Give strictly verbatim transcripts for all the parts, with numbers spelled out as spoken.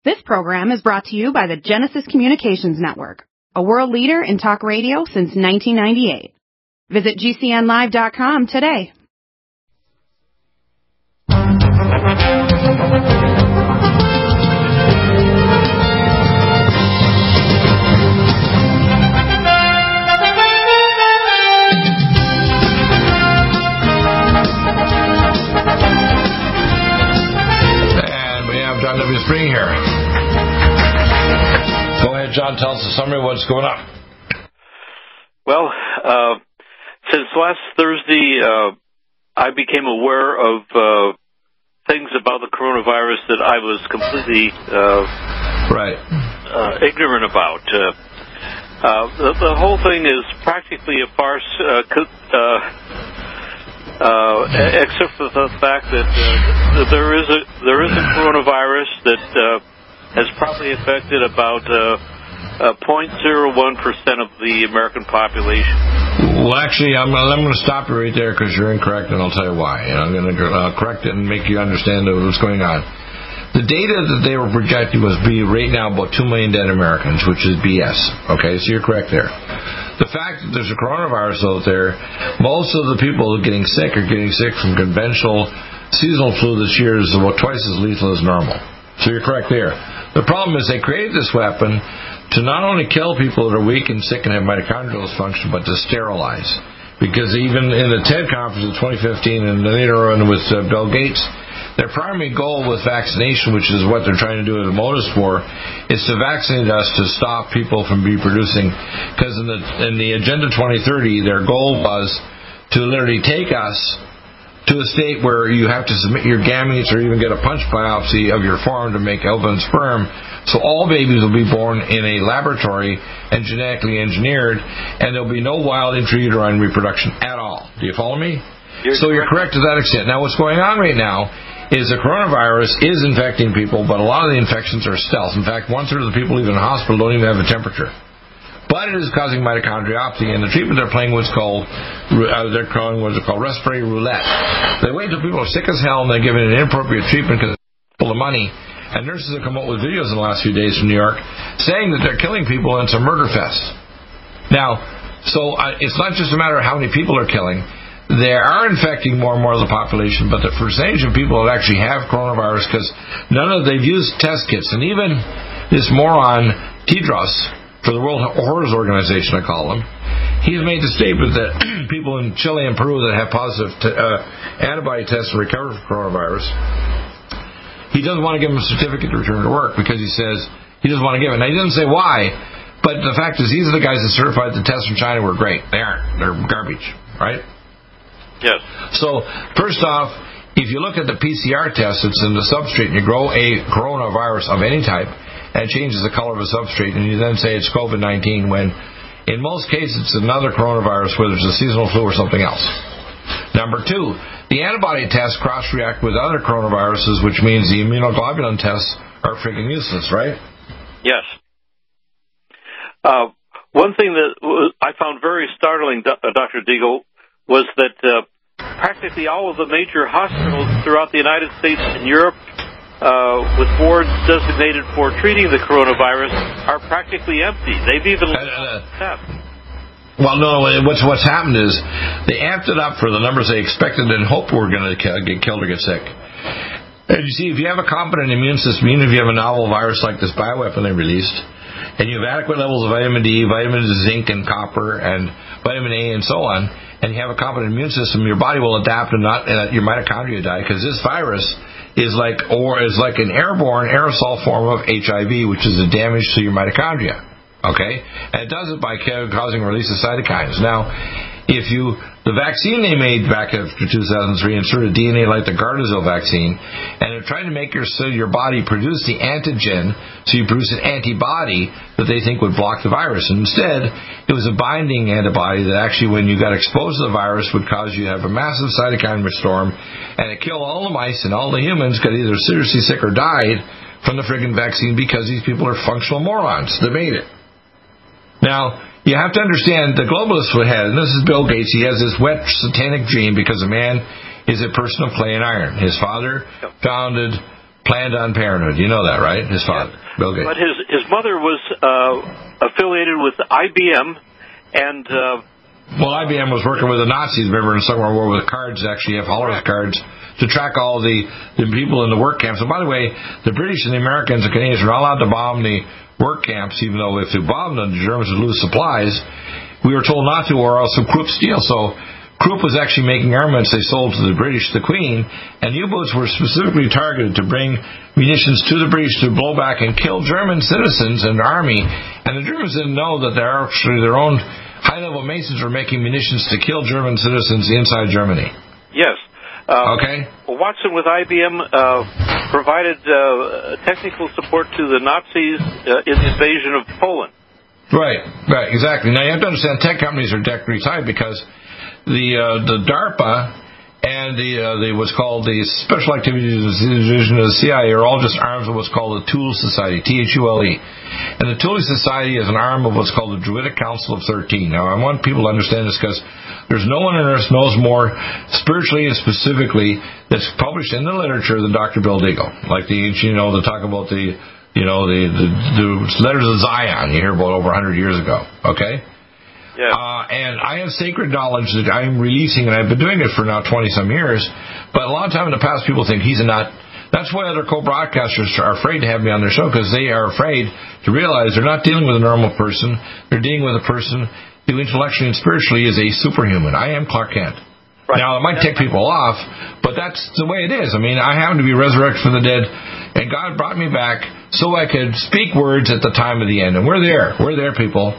This program is brought to you by the Genesis Communications Network, a world leader in talk radio since nineteen ninety-eight. Visit G C N live dot com today. John W. Spring here. Go ahead, John. Tell us a summary of what's going on. Well, uh, since last Thursday, uh, I became aware of uh, things about the coronavirus that I was completely uh, right uh, ignorant about. Uh, uh, the, the whole thing is practically a farce. Uh, uh, Uh, except for the fact that uh, there is a there is a coronavirus that uh, has probably affected about uh, uh, zero point zero one percent of the American population. Well, actually, I'm, I'm going to stop you right there because you're incorrect, and I'll tell you why. And I'm going to uh, correct it and make you understand what's going on. The data that they were projecting was be right now about two million dead Americans, which is B S. Okay, so you're correct there. The fact that there's a coronavirus out there, most of the people getting sick are getting sick from conventional seasonal flu this year is about twice as lethal as normal. So you're correct there. The problem is they created this weapon to not only kill people that are weak and sick and have mitochondrial dysfunction, but to sterilize. Because even in the TED conference in twenty fifteen and later on with uh, Bill Gates, their primary goal with vaccination, which is what they're trying to do at the Modus for, is to vaccinate us to stop people from reproducing. Because in the in the Agenda twenty thirty, their goal was to literally take us to a state where you have to submit your gametes or even get a punch biopsy of your form to make ovum and sperm. So all babies will be born in a laboratory and genetically engineered, and there'll be no wild intrauterine reproduction at all. Do you follow me? You're so correct. You're correct to that extent. Now what's going on right now is the coronavirus is infecting people, but a lot of the infections are stealth. In fact, one-third of the people even in the hospital don't even have a temperature. But it is causing mitochondriopathy, and the treatment they're playing what's called, uh, they're calling what's called respiratory roulette. They wait until people are sick as hell, and they give it an inappropriate treatment because it's full of money. And nurses have come out with videos in the last few days from New York saying that they're killing people, and it's a murder fest. Now, so uh, it's not just a matter of how many people are killing. They are infecting more and more of the population, but the percentage of people that actually have coronavirus, because none of they've used test kits, and even this moron Tedros for the World Health Organization, I call him, he's made the statement that people in Chile and Peru that have positive t- uh, antibody tests and recovered from coronavirus, he doesn't want to give them a certificate to return to work because he says he doesn't want to give it. Now he doesn't say why, but the fact is these are the guys that certified the tests from China were great. They aren't. They're garbage, right? Yes. So, first off, if you look at the P C R test, it's in the substrate, and you grow a coronavirus of any type, and it changes the color of the substrate, and you then say it's COVID nineteen, when in most cases it's another coronavirus, whether it's a seasonal flu or something else. Number two, the antibody tests cross-react with other coronaviruses, which means the immunoglobulin tests are freaking useless, right? Yes. Uh, one thing that I found very startling, Doctor Deagle, was that uh, practically all of the major hospitals throughout the United States and Europe, uh, with wards designated for treating the coronavirus, are practically empty. They've even... Uh, uh, well, no, what's what's happened is they amped it up for the numbers they expected and hoped were going to get killed or get sick. And you see, if you have a competent immune system, even if you have a novel virus like this bioweapon they released, and you have adequate levels of vitamin D, vitamin zinc, and copper, and vitamin A, and so on, and you have a competent immune system, your body will adapt and not uh, your mitochondria die, because this virus is like or is like an airborne aerosol form of H I V, which is a damage to your mitochondria. Okay, and it does it by causing release of cytokines. Now, if you the vaccine they made back after two thousand three inserted D N A like the Gardasil vaccine, and they're trying to make your so your body produce the antigen, so you produce an antibody that they think would block the virus. And instead, it was a binding antibody that actually, when you got exposed to the virus, would cause you to have a massive cytokine storm, and it killed all the mice, and all the humans got either seriously sick or died from the friggin' vaccine because these people are functional morons that made it. Now, you have to understand, the globalists would have, and this is Bill Gates, he has this wet satanic dream because a man is a person of clay and iron. His father founded Planned Parenthood. You know that, right? His father, yes. Bill Gates. But his his mother was uh, affiliated with I B M, and uh, well, I B M was working with the Nazis. Remember, in the Second World War, with cards, actually have Holocaust cards to track all the, the people in the work camps. And by the way, the British and the Americans and Canadians were not allowed to bomb the work camps, even though if they bombed them, the Germans would lose supplies. We were told not to, or else Krupp steal. So Krupp was actually making armaments they sold to the British, the Queen, and U-boats were specifically targeted to bring munitions to the British to blow back and kill German citizens and army. And the Germans didn't know that they're actually their own high-level Masons were making munitions to kill German citizens inside Germany. Yes. Uh, okay. Well, Watson with I B M uh, provided uh, technical support to the Nazis uh, in the invasion of Poland. Right, right, exactly. Now you have to understand, tech companies are directly tied because the uh, the DARPA and the uh, the what's called the Special Activities Division of the C I A are all just arms of what's called the Thule Society, T H U L E. And the Thule Society is an arm of what's called the Druidic Council of thirteen. Now, I want people to understand this because there's no one on earth knows more spiritually and specifically that's published in the literature than Doctor Bill Deagle. Like the, you know, they talk about the, you know, the, the, the letters of Zion you hear about over one hundred years ago, okay? Yeah. Uh, and I have sacred knowledge that I'm releasing, and I've been doing it for now twenty-some years. But a lot of time in the past, people think he's a nut. That's why other co-broadcasters are afraid to have me on their show, because they are afraid to realize they're not dealing with a normal person. They're dealing with a person who intellectually and spiritually is a superhuman. I am Clark Kent. Right. Now, it might tick people off, but that's the way it is. I mean, I happen to be resurrected from the dead, and God brought me back so I could speak words at the time of the end. And we're there. We're there, people.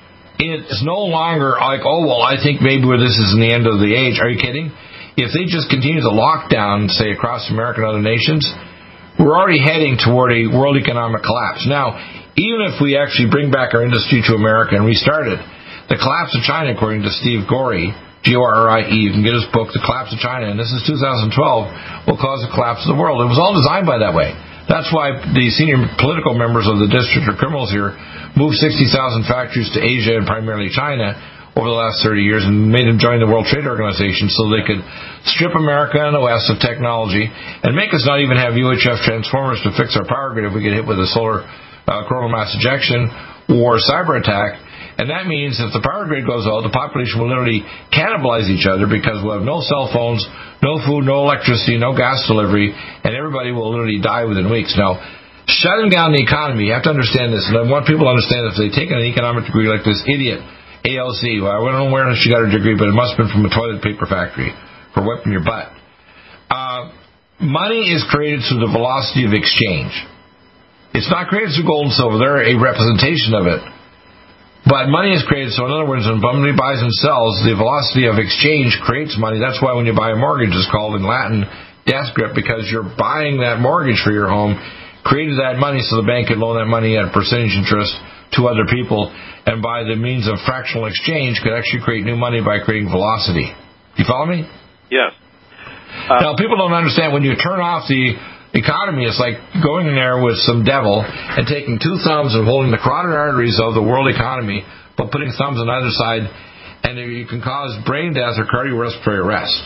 It's no longer like, oh, well, I think maybe this is the end of the age. Are you kidding? If they just continue the lockdown, say, across America and other nations, we're already heading toward a world economic collapse. Now, even if we actually bring back our industry to America and restart it, the collapse of China, according to Steve Gorey, G O R R I E, you can get his book, The Collapse of China, and this is two thousand twelve, will cause a collapse of the world. It was all designed by that way. That's why the senior political members of the District of Criminals here moved sixty thousand factories to Asia and primarily China over the last thirty years and made them join the World Trade Organization so they could strip America and the West of technology and make us not even have U H F transformers to fix our power grid if we get hit with a solar uh, coronal mass ejection or cyber attack. And that means if the power grid goes out, the population will literally cannibalize each other because we'll have no cell phones, no food, no electricity, no gas delivery, and everybody will literally die within weeks. Now, shutting down the economy, you have to understand this, and I want people to understand if they take an economic degree like this idiot, A L C, well, I don't know where she got her degree, but it must have been from a toilet paper factory for wiping your butt. Uh, money is created through the velocity of exchange. It's not created through gold and silver. They're a representation of it. But money is created, so in other words, when somebody buys and sells, the velocity of exchange creates money. That's why when you buy a mortgage, it's called in Latin death grip, because you're buying that mortgage for your home, created that money so the bank could loan that money at a percentage interest to other people, and by the means of fractional exchange could actually create new money by creating velocity. You follow me? Yes. Uh, now, people don't understand when you turn off the economy, it's like going in there with some devil and taking two thumbs and holding the carotid arteries of the world economy, but putting thumbs on either side, and you can cause brain death or cardiorespiratory arrest.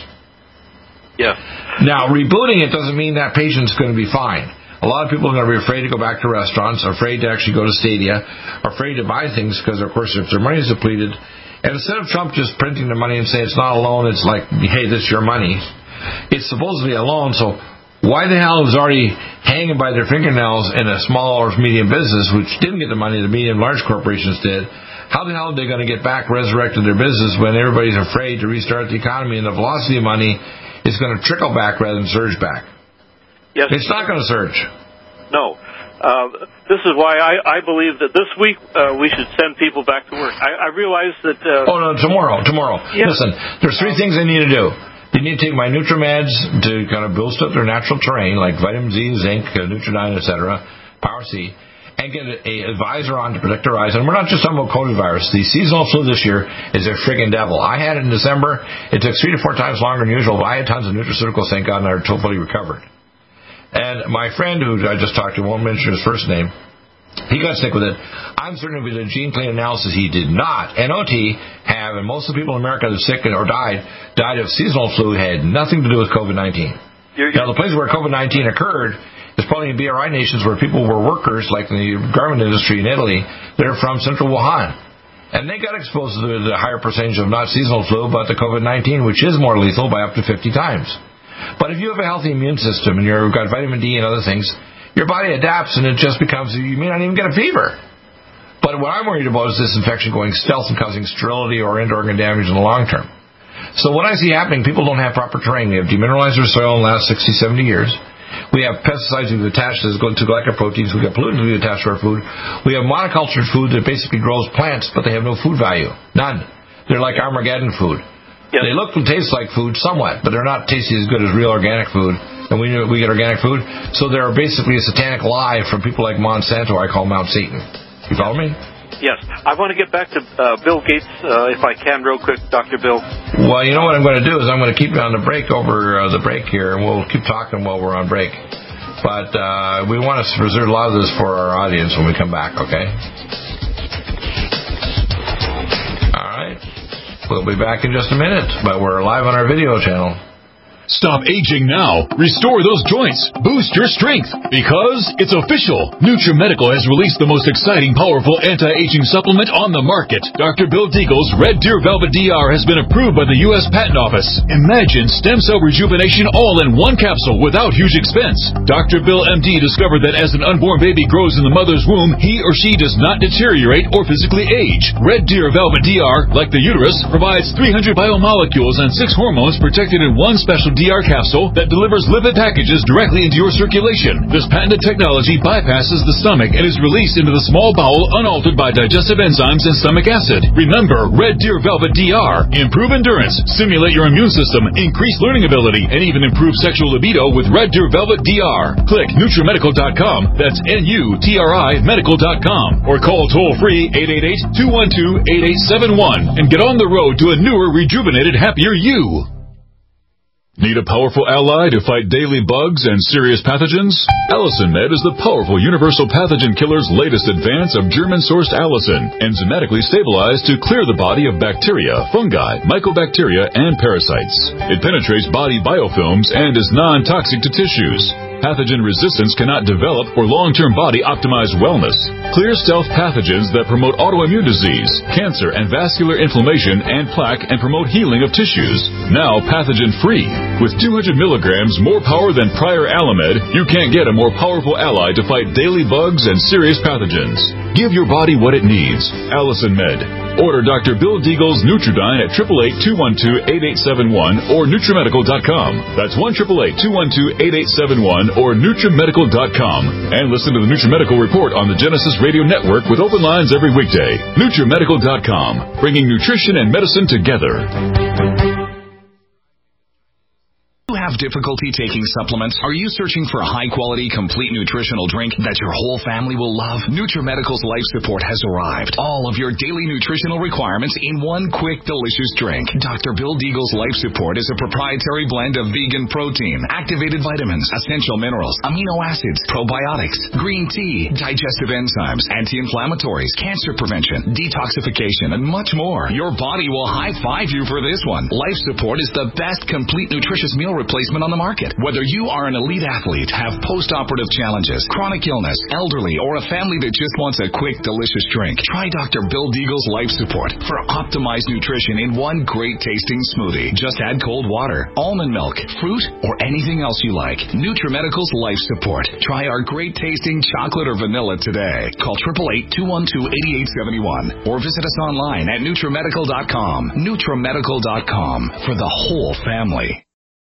Yeah. Now, rebooting it doesn't mean that patient's going to be fine. A lot of people are going to be afraid to go back to restaurants, afraid to actually go to stadia, afraid to buy things because, of course, if their money is depleted, and instead of Trump just printing the money and saying it's not a loan, it's like, hey, this is your money, it's supposedly a loan, so why the hell is already hanging by their fingernails in a small or medium business, which didn't get the money the medium large corporations did? How the hell are they going to get back resurrected their business when everybody's afraid to restart the economy and the velocity of money is going to trickle back rather than surge back? Yes. It's not going to surge. No. Uh, this is why I, I believe that this week uh, we should send people back to work. I, I realize that... Uh, oh, no, tomorrow, tomorrow. Yes. Listen, there's three things they need to do. They need to take my NutriMeds to kind of boost up their natural terrain, like vitamin Z, zinc, uh, Nutridyne, et cetera, Power C, and get an advisor on to protect their eyes. And we're not just talking about COVID virus. The seasonal flu this year is a friggin' devil. I had it in December. It took three to four times longer than usual, but I had tons of nutraceuticals, thank God, and I totally recovered. And my friend who I just talked to, won't mention his first name, he got sick with it. I'm certain with a gene clean analysis he did not. N O T have, and most of the people in America that are sick or died, died of seasonal flu, had nothing to do with COVID nineteen. You're, you're, now, the place where COVID nineteen occurred There's probably B R I nations where people were workers, like in the garment industry in Italy, that are from central Wuhan. And they got exposed to the higher percentage of not seasonal flu, but the COVID nineteen, which is more lethal by up to fifty times. But if you have a healthy immune system and you've got vitamin D and other things, your body adapts and it just becomes, you may not even get a fever. But what I'm worried about is this infection going stealth and causing sterility or end-organ damage in the long term. So what I see happening, people don't have proper terrain. We have demineralized their soil in the last sixty, seventy years. We have pesticides we've attached to glycoproteins. We've got pollutants we've attached to our food. We have monocultured food that basically grows plants, but they have no food value. None. They're like Armageddon food. Yep. They look and taste like food somewhat, but they're not tasty as good as real organic food. And we we get organic food. So they're basically a satanic lie from people like Monsanto, I call Mount Satan. You follow me? Yes. I want to get back to uh, Bill Gates, uh, if I can, real quick, Doctor Bill. Well, you know what I'm going to do is I'm going to keep you on the break over uh, the break here, and we'll keep talking while we're on break. But uh, we want to preserve a lot of this for our audience when we come back, okay? All right. We'll be back in just a minute, but we're live on our video channel. Stop aging now. Restore those joints. Boost your strength. Because it's official. NutriMedical has released the most exciting, powerful anti-aging supplement on the market. Doctor Bill Deagle's Red Deer Velvet D R has been approved by the U S Patent Office. Imagine stem cell rejuvenation all in one capsule without huge expense. Doctor Bill M D discovered that as an unborn baby grows in the mother's womb, he or she does not deteriorate or physically age. Red Deer Velvet D R, like the uterus, provides three hundred biomolecules and six hormones protected in one special D R capsule that delivers lipid packages directly into your circulation. This patented technology bypasses the stomach and is released into the small bowel unaltered by digestive enzymes and stomach acid. Remember, Red Deer Velvet D R. Improve endurance, stimulate your immune system, increase learning ability, and even improve sexual libido with Red Deer Velvet D R. Click NutriMedical dot com, that's N U T R I medical dot com, or call toll-free eight eight eight, two one two, eight eight seven one and get on the road to a newer, rejuvenated, happier you. Need a powerful ally to fight daily bugs and serious pathogens? Allicin Med is the powerful universal pathogen killer's latest advance of German-sourced allicin, enzymatically stabilized to clear the body of bacteria, fungi, mycobacteria, and parasites. It penetrates body biofilms and is non-toxic to tissues. Pathogen resistance cannot develop for long-term body-optimized wellness. Clear stealth pathogens that promote autoimmune disease, cancer, and vascular inflammation and plaque and promote healing of tissues. Now pathogen-free. With two hundred milligrams more power than prior Alamed, you can't get a more powerful ally to fight daily bugs and serious pathogens. Give your body what it needs. Allicin Med. Order Doctor Bill Deagle's Nutridyne at eight eight eight, two one two, eight eight seven one or NutriMedical dot com. That's one eight eight eight, two one two, eight eight seven one or NutriMedical dot com. And listen to the NutriMedical Report on the Genesis Radio Network with open lines every weekday. NutriMedical dot com, bringing nutrition and medicine together. Have difficulty taking supplements? Are you searching for a high-quality, complete nutritional drink that your whole family will love? NutriMedical's Life Support has arrived. All of your daily nutritional requirements in one quick, delicious drink. Doctor Bill Deagle's Life Support is a proprietary blend of vegan protein, activated vitamins, essential minerals, amino acids, probiotics, green tea, digestive enzymes, anti-inflammatories, cancer prevention, detoxification, and much more. Your body will high-five you for this one. Life Support is the best complete nutritious meal replacement on the market. Whether you are an elite athlete, have post-operative challenges, chronic illness, elderly, or a family that just wants a quick, delicious drink, try Doctor Bill Deagle's Life Support for optimized nutrition in one great-tasting smoothie. Just add cold water, almond milk, fruit, or anything else you like. NutriMedical's Life Support. Try our great-tasting chocolate or vanilla today. Call eight eight eight, two one two, eight eight seven one or visit us online at NutriMedical dot com. NutriMedical dot com for the whole family.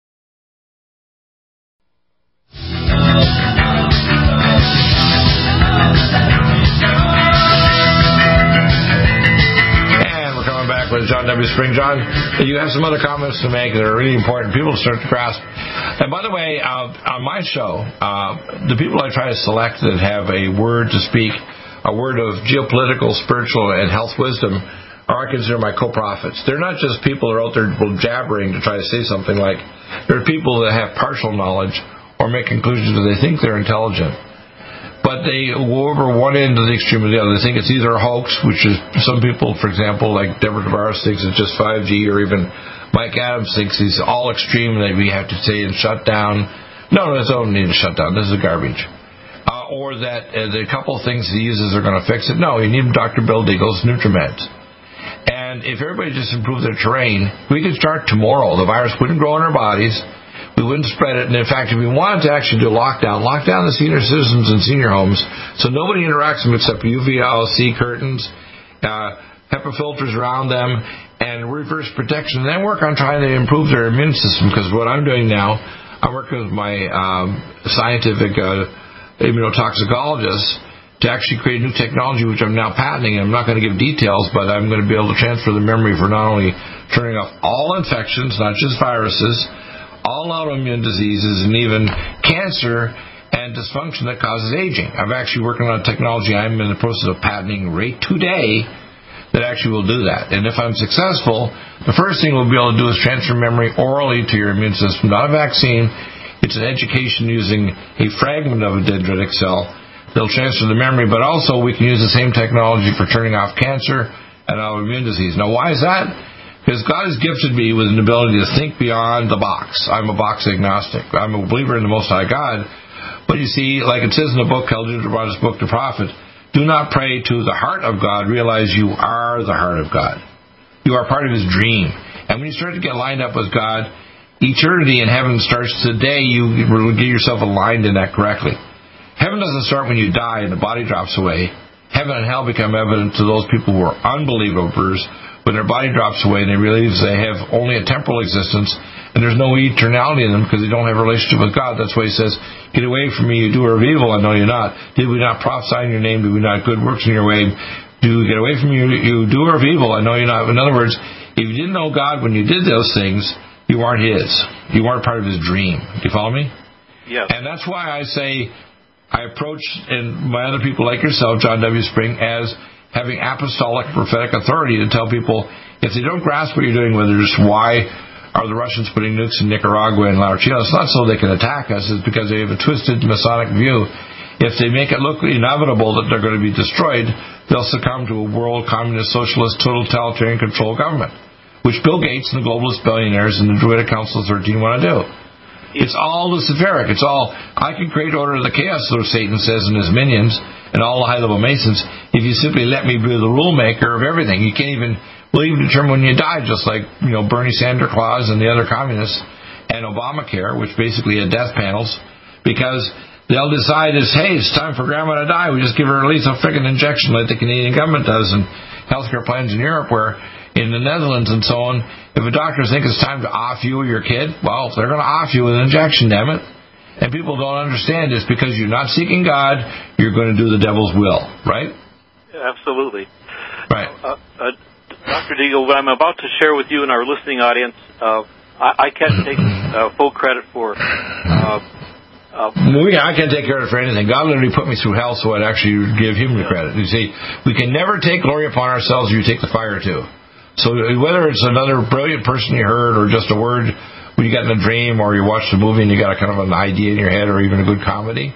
With John W. Spring. John, you have some other comments to make that are really important. People start to grasp. And by the way, uh, on my show, uh, the people I try to select that have a word to speak, a word of geopolitical, spiritual, and health wisdom, are I consider my co-prophets. They're not just people who are out there jabbering to try to say something like, they're people that have partial knowledge or make conclusions that they think they're intelligent. But they go over one end of the extreme of the other. They think it's either a hoax, which is some people, for example, like Deborah Tavares thinks it's just five G, or even Mike Adams thinks he's all extreme that we have to say and shut down No, no, it don't need to shut down. This is garbage. Uh, or that uh, the couple of things he uses are going to fix it. No, you need Doctor Bill Deagle's NutriMeds. And if everybody just improved their terrain, we could start tomorrow. The virus wouldn't grow in our bodies. We wouldn't spread it. And in fact, if we wanted to actually do a lockdown, lock down the senior citizens in senior homes so nobody interacts with them except U V C curtains, uh, HEPA filters around them, and reverse protection. And then work on trying to improve their immune system, because what I'm doing now, I'm working with my um, scientific uh, immunotoxicologist to actually create new technology, which I'm now patenting. I'm not going to give details, but I'm going to be able to transfer the memory for not only turning off all infections, not just viruses, all autoimmune diseases, and even cancer and dysfunction that causes aging. I'm actually working on a technology I'm in the process of patenting right today that actually will do that. And if I'm successful, the first thing we'll be able to do is transfer memory orally to your immune system, not a vaccine. It's an education using a fragment of a dendritic cell. They'll transfer the memory, but also we can use the same technology for turning off cancer and autoimmune disease. Now, why is that? Because God has gifted me with an ability to think beyond the box. I'm a box agnostic. I'm a believer in the Most High God. But you see, like it says in the book called Deuteronomy's Book to Prophet, do not pray to the heart of God. Realize you are the heart of God. You are part of His dream. And when you start to get lined up with God, eternity in heaven starts today. You will get yourself aligned in that correctly. Heaven doesn't start when you die and the body drops away. Heaven and hell become evident to those people who are unbelievers when their body drops away and they realize they have only a temporal existence and there's no eternality in them because they don't have a relationship with God. That's why He says, get away from me, you doer of evil, I know you're not. Did we not prophesy in your name? Did we not good works in your way? Do get away from you, you doer of evil, I know you're not. In other words, if you didn't know God when you did those things, you aren't His. You weren't part of His dream. Do you follow me? Yes. And that's why I say, I approach, and my other people like yourself, John W. Spring, as having apostolic prophetic authority to tell people, if they don't grasp what you're doing, whether it's why are the Russians putting nukes in Nicaragua and La Chile, it's not so they can attack us, it's because they have a twisted Masonic view. If they make it look inevitable that they're going to be destroyed, they'll succumb to a world communist, socialist, totalitarian control government, which Bill Gates and the globalist billionaires and the Druidic Council of thirteen want to do. It's all Luciferic. It's all, I can create order of the chaos, so Satan says, and his minions, and all the high-level Masons, if you simply let me be the rule maker of everything. You can't even, we'll even determine when you die, just like, you know, Bernie Sanders Claus and the other communists, and Obamacare, which basically had death panels, because they'll decide is, hey, it's time for grandma to die. We just give her a lethal freaking injection like the Canadian government does, and healthcare plans in Europe where in the Netherlands and so on, if a doctor thinks it's time to off you or your kid, well, they're going to off you with an injection, damn it. And people don't understand this because you're not seeking God, you're going to do the devil's will, right? Absolutely. Right. Uh, uh, Doctor Deagle, what I'm about to share with you and our listening audience, uh, I, I can't take uh, full credit for. Uh, uh, we, I can't take credit for anything. God literally put me through hell so I'd actually give Him the credit. You see, we can never take glory upon ourselves if you take the fire too. So whether it's another brilliant person you heard or just a word when you got in a dream or you watched a movie and you got a kind of an idea in your head or even a good comedy,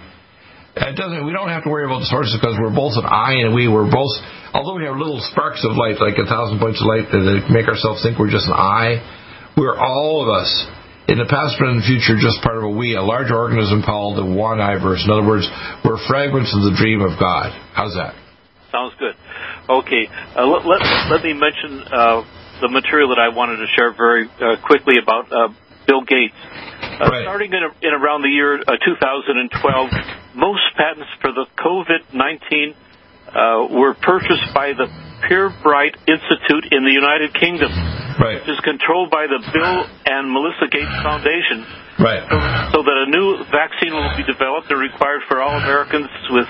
it doesn't. We don't have to worry about the sources because we're both an I and we. We're both, although we have little sparks of light, like a thousand points of light that make ourselves think we're just an I, we're all of us in the past, present, and future just part of a we, a large organism called the One I-verse. In other words, we're fragments of the dream of God. How's that? Sounds good. Okay, uh, let, let, let me mention uh, the material that I wanted to share very uh, quickly about uh, Bill Gates. Uh, right. Starting in, a, in around the year uh, two thousand twelve, most patents for the COVID nineteen uh, were purchased by the Pirbright Institute in the United Kingdom, right. which is controlled by the Bill and Melinda Gates Foundation. Right. So, so that a new vaccine will be developed and required for all Americans with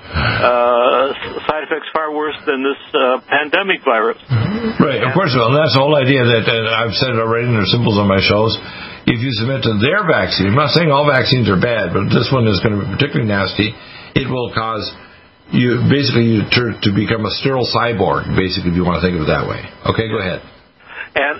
Uh, side effects far worse than this uh, pandemic virus. Right, of course. Well, and that's the whole idea that uh, I've said it already, and there's symbols on my shows. If you submit to their vaccine, I'm not saying all vaccines are bad, but this one is going to be particularly nasty. It will cause you basically you to, to become a sterile cyborg, basically, if you want to think of it that way. Okay, go ahead. And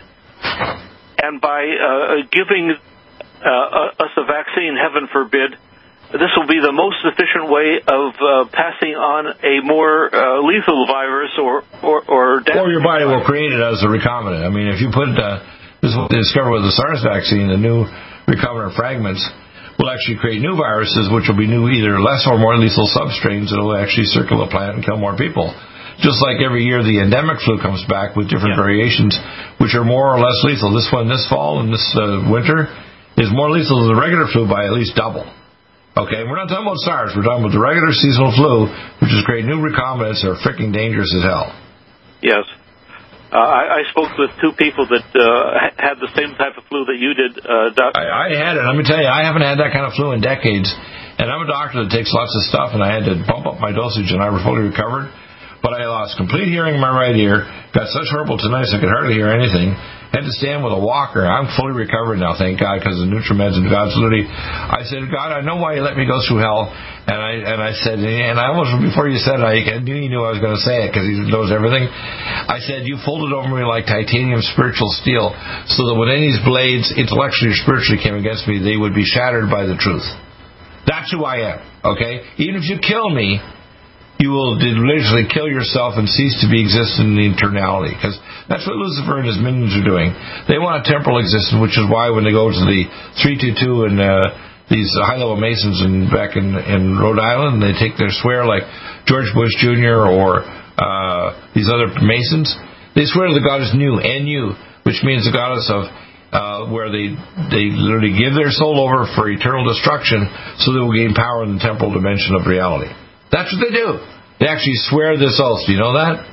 and by uh, giving uh, us a vaccine, heaven forbid, this will be the most efficient way of uh, passing on a more uh, lethal virus or or or, or your body will create it as a recombinant. I mean, if you put uh, this is what they discovered with the SARS vaccine, the new recombinant fragments. will actually create new viruses, which will be new, either less or more lethal substrains that will actually circle the planet and kill more people. Just like every year the endemic flu comes back with different yeah. variations, which are more or less lethal. This one, this fall and this uh, winter, is more lethal than the regular flu by at least double. Okay, we're not talking about SARS. We're talking about the regular seasonal flu, which is creating new recombinants that are freaking dangerous as hell. Yes. Uh, I, I spoke with two people that uh, had the same type of flu that you did, uh, Doc. I, I had it. Let me tell you, I haven't had that kind of flu in decades. And I'm a doctor that takes lots of stuff, and I had to bump up my dosage, and I was fully recovered. But I lost complete hearing in my right ear, got such horrible tinnitus I could hardly hear anything, had to stand with a walker. I'm fully recovered now, thank God, because of NutriMeds and God's literally. I said, God, I know why you let me go through hell. And I and I said, and I almost, before you said it, I knew you knew I was going to say it because he knows everything. I said, you folded over me like titanium spiritual steel, so that when any of these blades, intellectually or spiritually, came against me, they would be shattered by the truth. That's who I am, okay? Even if you kill me, you will literally kill yourself and cease to be existent in the eternality. Because that's what Lucifer and his minions are doing. They want a temporal existence, which is why when they go to the three two two and uh, these high-level Masons in, back in, in Rhode Island, they take their swear like George Bush Junior or uh, these other Masons, they swear to the goddess Nu, N U, which means the goddess of uh, where they, they literally give their soul over for eternal destruction so they will gain power in the temporal dimension of reality. That's what they do. They actually swear this oath. Do you know that?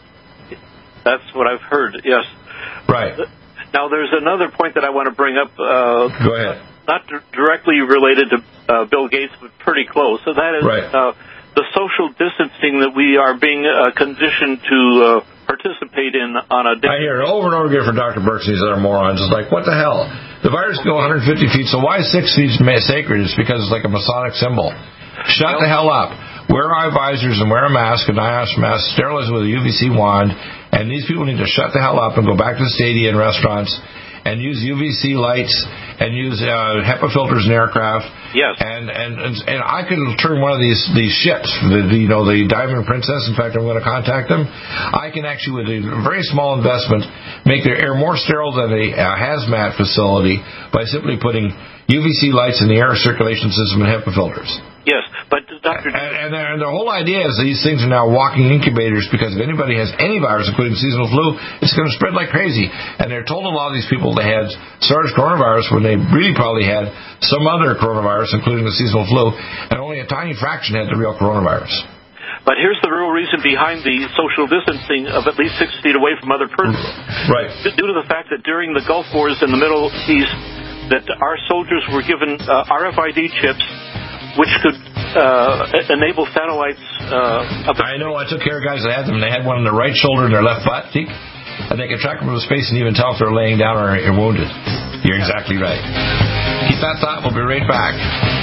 That's what I've heard, yes. Right. Now, there's another point that I want to bring up. Uh, Go ahead. Not d- directly related to uh, Bill Gates, but pretty close. So that is right. uh, the social distancing that we are being uh, conditioned to uh, participate in on a day. I hear it over and over again from Doctor Birx and these other morons. It's like, what the hell? The virus can go one hundred fifty feet, so why is six feet sacred? It's because it's like a Masonic symbol. Shut the hell up. Wear eye visors and wear a mask, a NIOSH mask, sterilize with a U V C wand, and these people need to shut the hell up and go back to the stadia and restaurants and use U V C lights and use uh, HEPA filters in aircraft. Yes. And, and and and I could turn one of these these ships, the, the you know the Diamond Princess. In fact, I'm going to contact them. I can actually, with a very small investment, make their air more sterile than a, a hazmat facility by simply putting U V C lights in the air circulation system and HEPA filters. Yes, but Doctor And, and, their, and their whole idea is these things are now walking incubators because if anybody has any virus, including seasonal flu, it's going to spread like crazy. And they're told a lot of these people they had SARS coronavirus when they really probably had some other coronavirus, including the seasonal flu, and only a tiny fraction had the real coronavirus. But here's the real reason behind the social distancing of at least six feet away from other persons. Right. Due to the fact that during the Gulf Wars in the Middle East, that our soldiers were given uh, R F I D chips, which could uh, enable satellites. Uh, I know. I took care of guys that had them. They had one on their right shoulder and their left butt cheek, and they could track them from space and even tell if they're laying down or, or wounded. You're exactly right. Keep that thought. We'll be right back.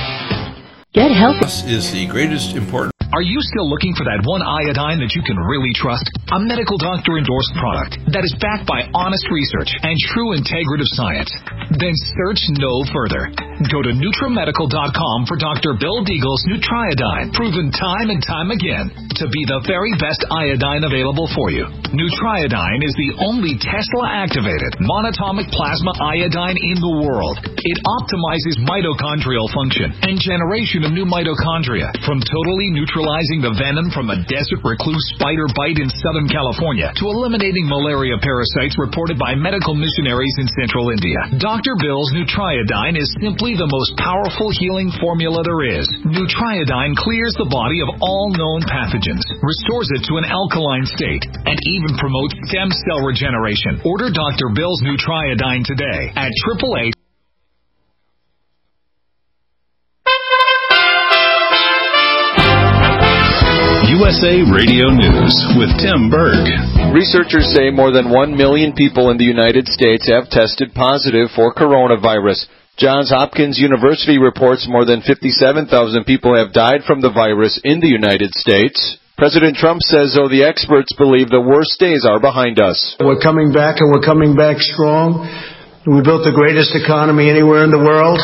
Get help. This is the greatest important. Are you still looking for that one iodine that you can really trust? A medical doctor endorsed product that is backed by honest research and true integrative science? Then search no further. Go to Nutra Medical dot com for Doctor Bill Deagle's Nutriodine, proven time and time again to be the very best iodine available for you. Nutriodine is the only Tesla-activated monatomic plasma iodine in the world. It optimizes mitochondrial function and generation of new mitochondria, from totally neutralizing the venom from a desert recluse spider bite in Southern California to eliminating malaria parasites reported by medical missionaries in central India. Doctor Bill's Nutriodine is simply the most powerful healing formula there is. Nutriodine clears the body of all known pathogens, restores it to an alkaline state, and even promotes stem cell regeneration. Order Doctor Bill's Nutriodine today at triple A. U S A Radio News with Tim Berg. Researchers say more than one million people in the United States have tested positive for coronavirus. Johns Hopkins University reports more than fifty-seven thousand people have died from the virus in the United States. President Trump says, though, the experts believe the worst days are behind us. We're coming back, and we're coming back strong. We built the greatest economy anywhere in the world.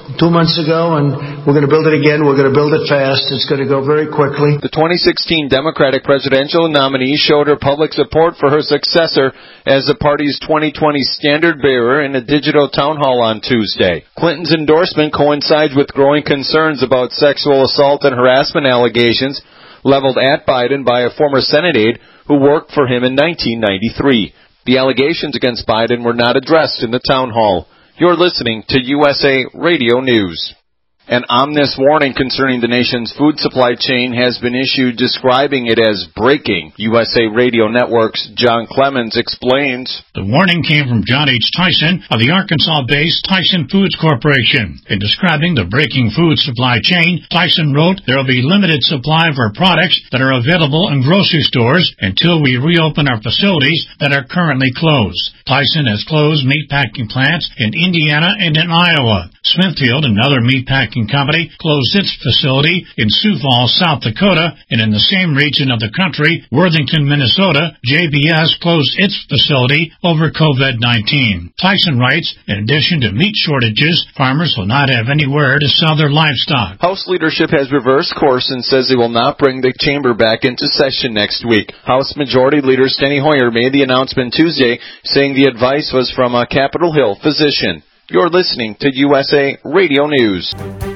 two months ago, and we're going to build it again. We're going to build it fast. It's going to go very quickly. The twenty sixteen Democratic presidential nominee showed her public support for her successor as the party's twenty twenty standard bearer in a digital town hall on Tuesday. Clinton's endorsement coincides with growing concerns about sexual assault and harassment allegations leveled at Biden by a former Senate aide who worked for him in nineteen ninety-three. The allegations against Biden were not addressed in the town hall. You're listening to U S A Radio News. An ominous warning concerning the nation's food supply chain has been issued, describing it as breaking. U S A Radio Network's John Clemens explains. The warning came from John H. Tyson of the Arkansas-based Tyson Foods Corporation. In describing the breaking food supply chain, Tyson wrote, "There will be limited supply of our products that are available in grocery stores until we reopen our facilities that are currently closed." Tyson has closed meatpacking plants in Indiana and in Iowa. Smithfield, another meatpacking company, closed its facility in Sioux Falls, South Dakota, and in the same region of the country, Worthington, Minnesota, J B S closed its facility over COVID nineteen. Tyson writes, in addition to meat shortages, farmers will not have anywhere to sell their livestock. House leadership has reversed course and says they will not bring the chamber back into session next week. House Majority Leader Steny Hoyer made the announcement Tuesday, saying the advice was from a Capitol Hill physician. You're listening to U S A Radio News.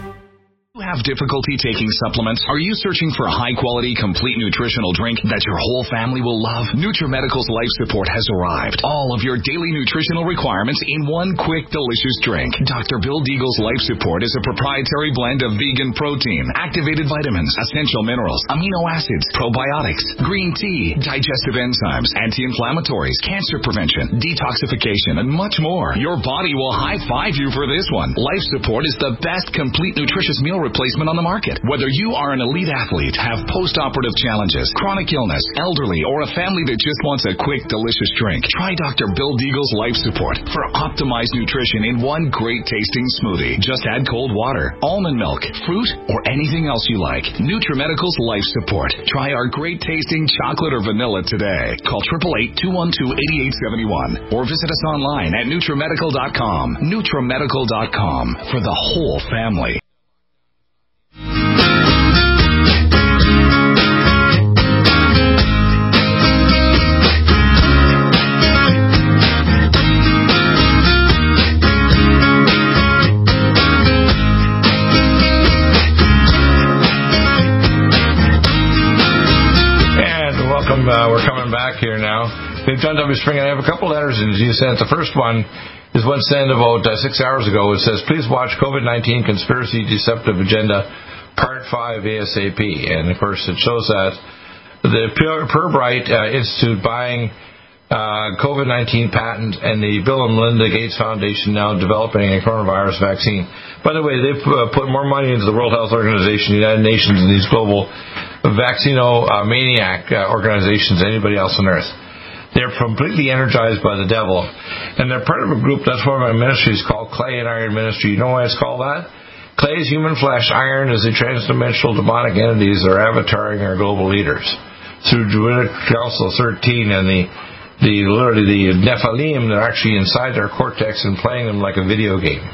You have difficulty taking supplements? Are you searching for a high-quality, complete nutritional drink that your whole family will love? NutriMedical's Life Support has arrived. All of your daily nutritional requirements in one quick, delicious drink. Doctor Bill Deagle's Life Support is a proprietary blend of vegan protein, activated vitamins, essential minerals, amino acids, probiotics, green tea, digestive enzymes, anti-inflammatories, cancer prevention, detoxification, and much more. Your body will high-five you for this one. Life Support is the best complete nutritious meal replacement on the market. Whether you are an elite athlete, have post-operative challenges, chronic illness, elderly, or a family that just wants a quick, delicious drink, try Doctor Bill Deagle's Life Support for optimized nutrition in one great-tasting smoothie. Just add cold water, almond milk, fruit, or anything else you like. NutriMedical's Life Support. Try our great-tasting chocolate or vanilla today. Call eight eight eight, two one two, eight eight seven one or visit us online at NutriMedical dot com. NutriMedical dot com for the whole family. Uh, we're coming back here now. We've done W Spring, and I have a couple letters in you sent. The first one is one sent about uh, six hours ago. It says, please watch COVID nineteen Conspiracy Deceptive Agenda Part five ASAP. And, of course, it shows that the Pirbright uh, Institute buying uh, COVID nineteen patent and the Bill and Melinda Gates Foundation now developing a coronavirus vaccine. By the way, they've uh, put more money into the World Health Organization, the United Nations, and these global vaccino uh, maniac uh, organizations than anybody else on earth. They're completely energized by the devil. And they're part of a group, that's one of my ministries, called Clay and Iron Ministry. You know why it's called that? Clay is human flesh. Iron is the transdimensional demonic entities that are avataring our global leaders. Through Druidic Council thirteen and the the literally the Nephilim that are actually inside their cortex and playing them like a video game.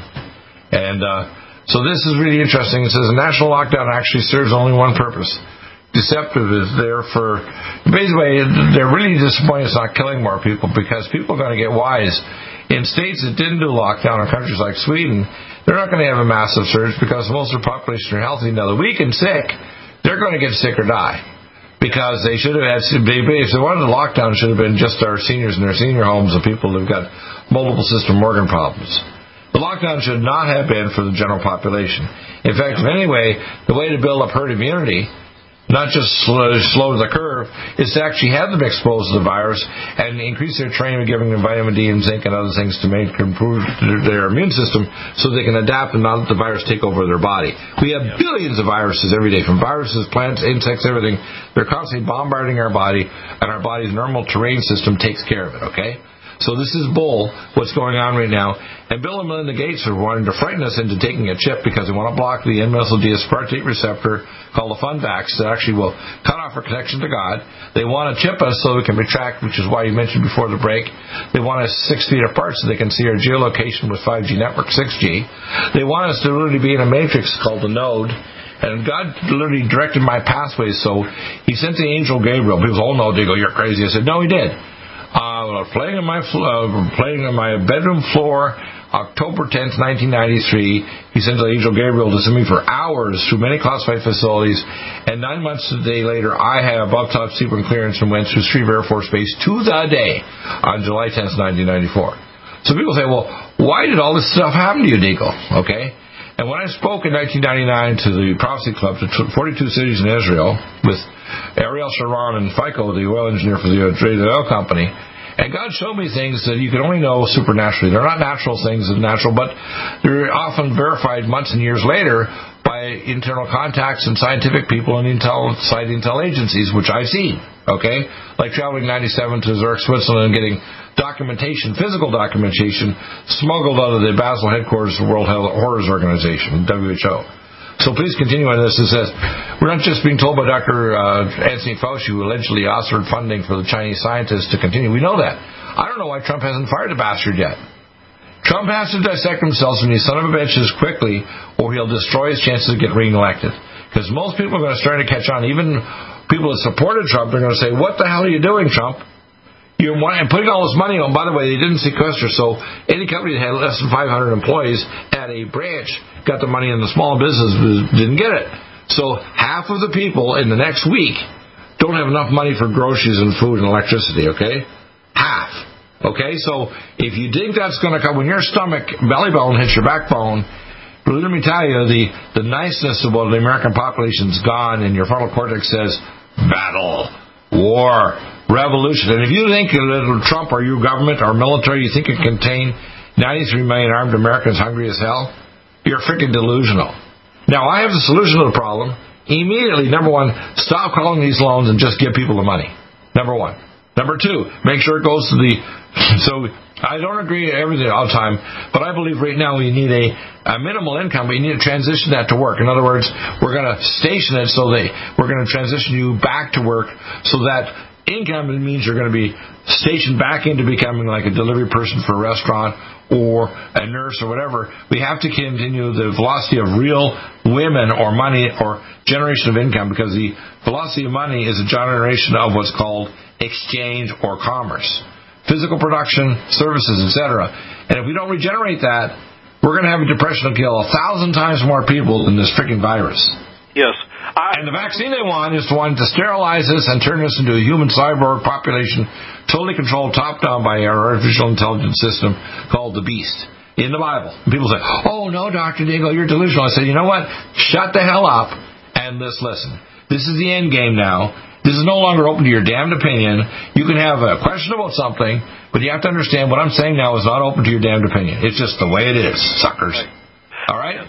And uh, so this is really interesting. It says a national lockdown actually serves only one purpose. Deceptive is there for, basically, they're really disappointed it's not killing more people because people are going to get wise. In states that didn't do lockdown, or countries like Sweden, they're not going to have a massive surge because most of the population are healthy. Now, the weak and sick, they're going to get sick or die because they should have had, if they wanted a lockdown, it should have been just our seniors in their senior homes and people who've got multiple system organ problems. The lockdown should not have been for the general population. In fact, if anyway, the way to build up herd immunity, not just slow, slow the curve, is to actually have them exposed to the virus and increase their training, giving them vitamin D and zinc and other things to make improve their immune system so they can adapt and not let the virus take over their body. We have billions of viruses every day, from viruses, plants, insects, everything. They're constantly bombarding our body, and our body's normal terrain system takes care of it, okay? So this is bull, what's going on right now. And Bill and Melinda Gates are wanting to frighten us into taking a chip because they want to block the N-methyl D-aspartate receptor called the Funvax that actually will cut off our connection to God. They want to chip us so we can be tracked, which is why you mentioned before the break. They want us six feet apart so they can see our geolocation with five G network, six G. They want us to literally be in a matrix called the node. And God literally directed my pathways, so he sent the angel Gabriel. People say, oh, no, Diggle, you're crazy. I said, no, he did. Uh, playing on my uh, playing on my bedroom floor, October tenth, nineteen ninety-three. He sent the angel Gabriel to send me for hours through many classified facilities. And nine months a day later, I had above top secret clearance and went through Steve Air Force Base to the day on July tenth, nineteen ninety-four. So people say, well, why did all this stuff happen to you, Deagle? Okay. And when I spoke in nineteen ninety-nine to the Prophecy Club to forty-two cities in Israel with Ariel Sharon and FICO, the oil engineer for the Israeli Oil Company, and God showed me things that you can only know supernaturally. They're not natural things, they're natural, but they're often verified months and years later by internal contacts and scientific people and intel, side intel agencies, which I've seen, okay? Like traveling ninety-seven to Zurich, Switzerland, and getting documentation, physical documentation, smuggled out of the Basel headquarters of the World Health Organization, W H O. So please continue on this. It says, we're not just being told by Doctor Uh, Anthony Fauci, who allegedly offered funding for the Chinese scientists to continue. We know that. I don't know why Trump hasn't fired the bastard yet. Trump has to dissect himself from these son of a bitches quickly, or he'll destroy his chances of getting reelected. Because most people are going to start to catch on. Even people that supported Trump are going to say, what the hell are you doing, Trump? You're and putting all this money on. By the way, they didn't sequester, so any company that had less than five hundred employees at a branch got the money, and the small business didn't get it. So half of the people in the next week don't have enough money for groceries and food and electricity, okay? Half. Okay, so if you think that's going to come, when your stomach, belly button hits your backbone, let me tell you, the, the niceness of what the American population's gone, and your frontal cortex says, battle, war, revolution. And if you think that Trump or your government or military, you think it can contain ninety-three million armed Americans hungry as hell, you're freaking delusional. Now, I have the solution to the problem. Immediately, number one, stop calling these loans and just give people the money. Number one. Number two, make sure it goes to the... So, I don't agree with everything all the time, but I believe right now we need a, a minimal income, but you need to transition that to work. In other words, we're going to station it so that we're going to transition you back to work so that income means you're going to be stationed back into becoming like a delivery person for a restaurant or a nurse or whatever. We have to continue the velocity of real women or money or generation of income, because the velocity of money is a generation of what's called exchange or commerce. Physical production, services, et cetera. And if we don't regenerate that, we're going to have a depression that'll kill a thousand times more people than this freaking virus. Yes. I, and the vaccine they want is to want to sterilize us and turn us into a human cyborg population, totally controlled top-down by our artificial intelligence system called the Beast in the Bible. And people say, oh, no, Doctor Deagle, you're delusional. I said, you know what? Shut the hell up and let's listen. This is the end game now. This is no longer open to your damned opinion. You can have a question about something, but you have to understand what I'm saying now is not open to your damned opinion. It's just the way it is, suckers. All right?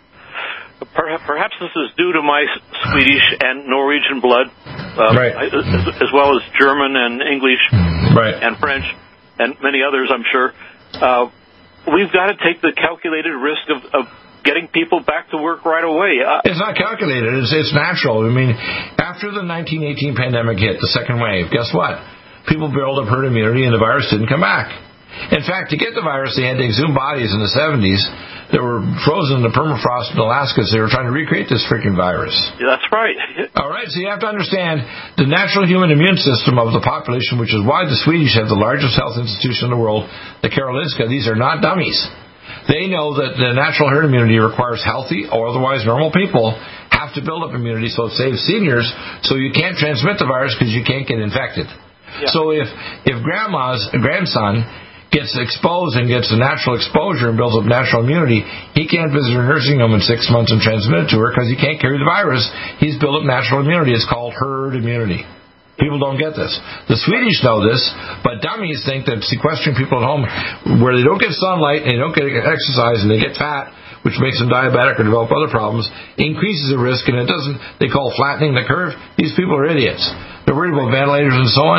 Perhaps this is due to my Swedish and Norwegian blood, uh, right. as, as well as German and English right. and French and many others, I'm sure. Uh, we've got to take the calculated risk of, of getting people back to work right away. Uh, it's not calculated. It's, it's natural. I mean, after the nineteen eighteen pandemic hit, the second wave, guess what? People built up herd immunity and the virus didn't come back. In fact, to get the virus, they had to exhume bodies in the seventies that were frozen in the permafrost in Alaska, so they were trying to recreate this freaking virus. Yeah, that's right. All right, so you have to understand the natural human immune system of the population, which is why the Swedish have the largest health institution in the world, the Karolinska. These are not dummies. They know that the natural herd immunity requires healthy or otherwise normal people have to build up immunity so it saves seniors, so you can't transmit the virus because you can't get infected. Yeah. So if, if grandma's grandson gets exposed and gets a natural exposure and builds up natural immunity, he can't visit a nursing home in six months and transmit it to her because he can't carry the virus. He's built up natural immunity. It's called herd immunity. People don't get this. The Swedish know this, but dummies think that sequestering people at home where they don't get sunlight and they don't get exercise and they get fat, which makes them diabetic or develop other problems, increases the risk, and it doesn't, they call flattening the curve. These people are idiots. They're worried about ventilators and so on.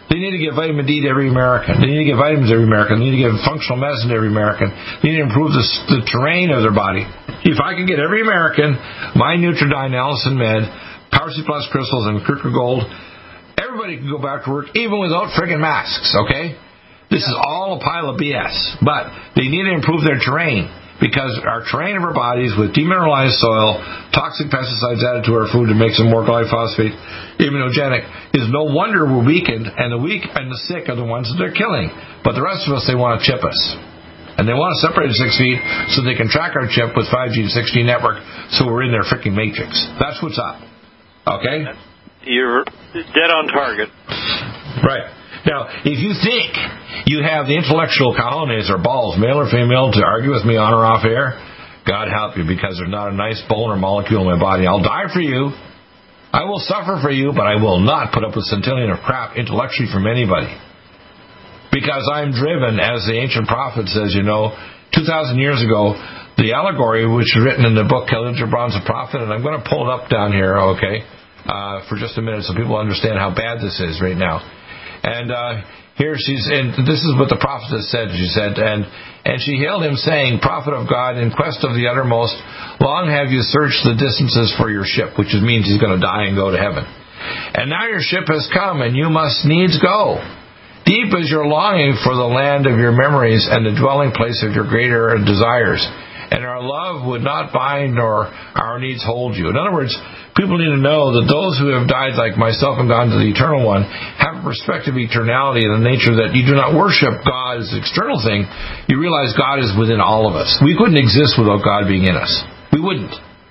They need to get vitamin D to every American. They need to get vitamins to every American. They need to get functional medicine to every American. They need to improve the, the terrain of their body. If I can get every American my Nutridyne, Allison Med, Power C Plus crystals, and Kirker Gold, everybody can go back to work even without friggin' masks, okay? This is all a pile of B S. But they need to improve their terrain, because our terrain of our bodies with demineralized soil, toxic pesticides added to our food to make them more glyphosate, immunogenic, is no wonder we're weakened, and the weak and the sick are the ones that they're killing. But the rest of us, they want to chip us. And they want to separate at six feet so they can track our chip with five G and six G network so we're in their freaking matrix. That's what's up. Okay? You're dead on target. Right. Now, if you think you have the intellectual cojones or balls, male or female, to argue with me on or off air, God help you, because there's not a nice bone or molecule in my body. I'll die for you. I will suffer for you, but I will not put up with centillion of crap intellectually from anybody. Because I'm driven, as the ancient prophet says, you know, two thousand years ago, the allegory, which was written in the book Khalil Gibran's A Prophet, and I'm going to pull it up down here, okay, uh, for just a minute so people understand how bad this is right now. And uh, here she's, and this is what the prophetess said, she said, and and she hailed him, saying, Prophet of God, in quest of the uttermost, long have you searched the distances for your ship, which means he's going to die and go to heaven. And now your ship has come, and you must needs go. Deep is your longing for the land of your memories and the dwelling place of your greater desires. And our love would not bind, nor our needs hold you. In other words, people need to know that those who have died like myself and gone to the Eternal One have a perspective of eternality in the nature that you do not worship God as an external thing. You realize God is within all of us. We couldn't exist without God being in us. We wouldn't.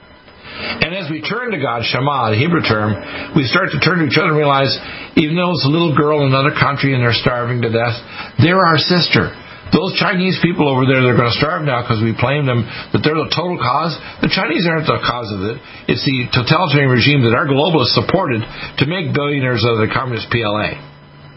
And as we turn to God, Shema, the Hebrew term, we start to turn to each other and realize, even though it's a little girl in another country and they're starving to death, they're our sister. Those Chinese people over there, they're going to starve now because we blame them that they're the total cause. The Chinese aren't the cause of it. It's the totalitarian regime that our globalists supported to make billionaires of the communist P L A.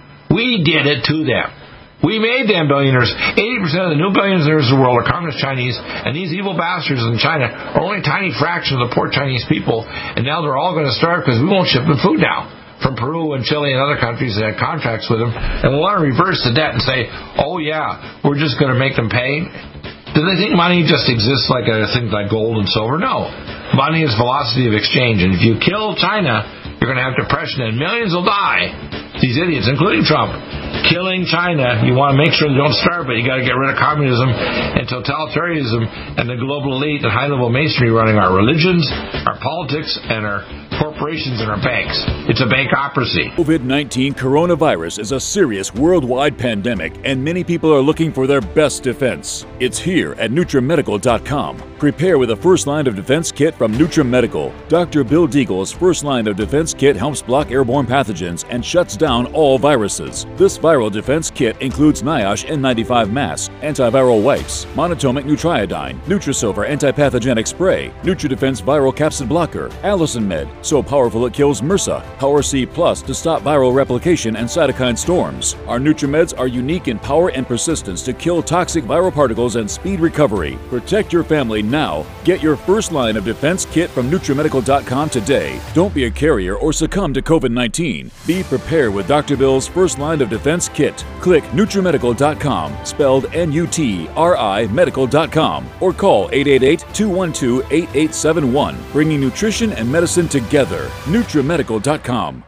We did it to them. We made them billionaires. eighty percent of the new billionaires in the world are communist Chinese, and these evil bastards in China are only a tiny fraction of the poor Chinese people, and now they're all going to starve because we won't ship them food now from Peru and Chile and other countries that had contracts with them, and we want to reverse the debt and say, oh yeah, we're just going to make them pay. Do they think money just exists like a thing like gold and silver? No. Money is velocity of exchange, and if you kill China, you're going to have depression, and millions will die. These idiots, including Trump, killing China. You want to make sure they don't starve, but you got to get rid of communism and totalitarianism and the global elite and high-level masonry running our religions, our politics, and our corporations and our banks. It's a bankocracy. COVID nineteen coronavirus is a serious worldwide pandemic, and many people are looking for their best defense. It's here at NutriMedical dot com. Prepare with a first line of defense kit from NutriMedical. Doctor Bill Deagle's first line of defense kit helps block airborne pathogens and shuts down all viruses. This viral defense kit includes NIOSH N ninety-five mask, antiviral wipes, monatomic Nutriodine, Nutrisilver antipathogenic spray, NutriDefense viral capsid blocker, Allison Med, so powerful it kills MRSA, Power C Plus to stop viral replication and cytokine storms. Our NutriMeds are unique in power and persistence to kill toxic viral particles and speed recovery. Protect your family now. Get your first line of defense kit from NutriMedical dot com today. Don't be a carrier or succumb to COVID nineteen. Be prepared with Doctor Bill's first line of defense kit. Click NutriMedical dot com, spelled N U T R I medical dot com, or call eight eight eight, two one two, eight eight seven one, bringing nutrition and medicine together. NutriMedical dot com.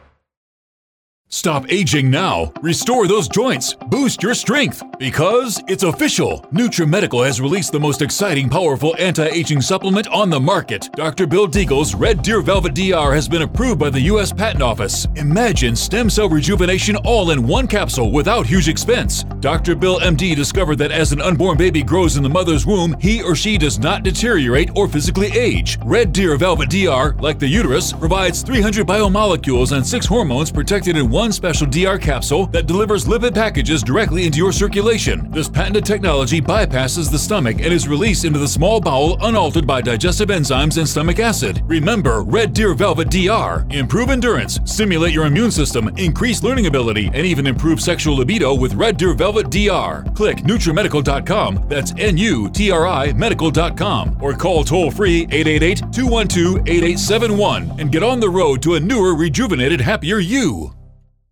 Stop aging now. Restore those joints. Boost your strength. Because it's official. NutriMedical has released the most exciting, powerful anti-aging supplement on the market. Doctor Bill Deagle's Red Deer Velvet D R has been approved by the U S Patent Office. Imagine stem cell rejuvenation all in one capsule without huge expense. Doctor Bill M D discovered that as an unborn baby grows in the mother's womb, he or she does not deteriorate or physically age. Red Deer Velvet D R, like the uterus, provides three hundred biomolecules and six hormones protected in one One special D R capsule that delivers lipid packages directly into your circulation. This patented technology bypasses the stomach and is released into the small bowel unaltered by digestive enzymes and stomach acid. Remember Red Deer Velvet D R. Improve endurance, stimulate your immune system, increase learning ability, and even improve sexual libido with Red Deer Velvet D R. Click NutriMedical dot com, that's N U T R I medical dot com, or call toll-free eight eight eight, two one two, eight eight seven one and get on the road to a newer, rejuvenated, happier you.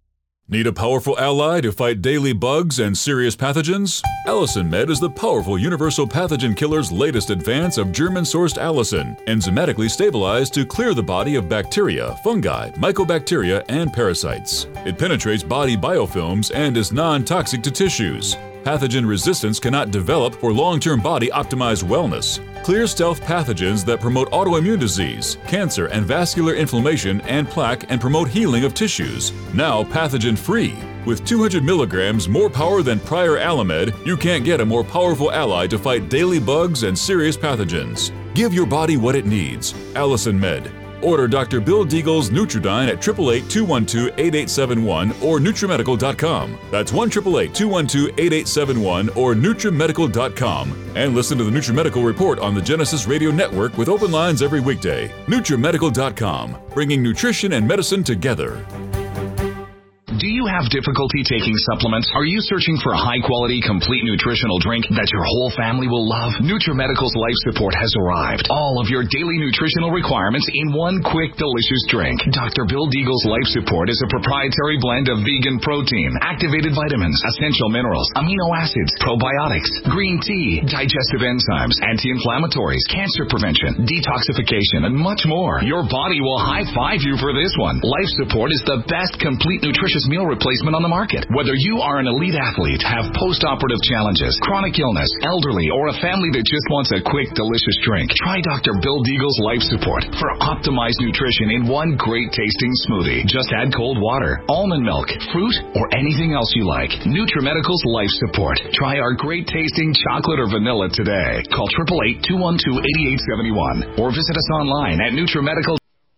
Need a powerful ally to fight daily bugs and serious pathogens? Allicin Med is the powerful universal pathogen killer's latest advance of German-sourced allicin, enzymatically stabilized to clear the body of bacteria, fungi, mycobacteria, and parasites. It penetrates body biofilms and is non-toxic to tissues. Pathogen resistance cannot develop for long-term body-optimized wellness. Clear stealth pathogens that promote autoimmune disease, cancer and vascular inflammation and plaque and promote healing of tissues. Now pathogen-free. With two hundred milligrams more power than prior Alamed, you can't get a more powerful ally to fight daily bugs and serious pathogens. Give your body what it needs. Allicin Med. Order Doctor Bill Deagle's Nutridyne at eight eight eight, two one two, eight eight seven one or Nutrimedical dot com. That's one eight eight eight, two one two, eight eight seven one or Nutrimedical dot com. And listen to the Nutrimedical Report on the Genesis Radio Network with open lines every weekday. Nutrimedical dot com, bringing nutrition and medicine together. Do you have difficulty taking supplements? Are you searching for a high-quality, complete nutritional drink that your whole family will love? Nutrimedical's Life Support has arrived. All of your daily nutritional requirements in one quick, delicious drink. Doctor Bill Deagle's Life Support is a proprietary blend of vegan protein, activated vitamins, essential minerals, amino acids, probiotics, green tea, digestive enzymes, anti-inflammatories, cancer prevention, detoxification, and much more. Your body will high-five you for this one. Life Support is the best complete nutritious meal replacement on the market. Whether you are an elite athlete, have post-operative challenges, chronic illness, elderly, or a family that just wants a quick, delicious drink, try Doctor Bill Deagle's Life Support for optimized nutrition in one great-tasting smoothie. Just add cold water, almond milk, fruit, or anything else you like. Nutrimedical's Life Support. Try our great-tasting chocolate or vanilla today. Call eight eight eight, two one two, eight eight seven one or visit us online at Nutrimedical.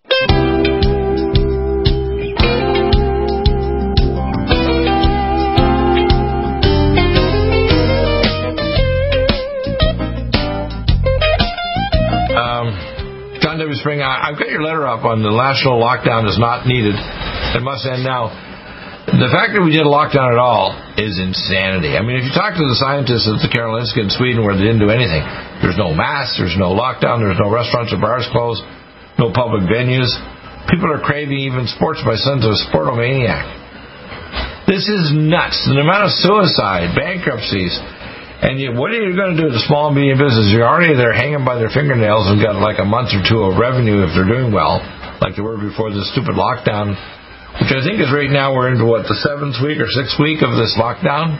Spring, I've got your letter up on the national lockdown is not needed. It must end now. The fact that we did a lockdown at all is insanity. I mean, if you talk to the scientists at the Karolinska in Sweden where they didn't do anything, there's no masks, there's no lockdown, there's no restaurants or bars closed, no public venues. People are craving even sports. My son's a sportomaniac. This is nuts. The amount of suicide, bankruptcies. And you, what are you going to do to small and medium business? You're already there hanging by their fingernails and got like a month or two of revenue if they're doing well, like they were before this stupid lockdown, which I think is right now we're into, what, the seventh week or sixth week of this lockdown?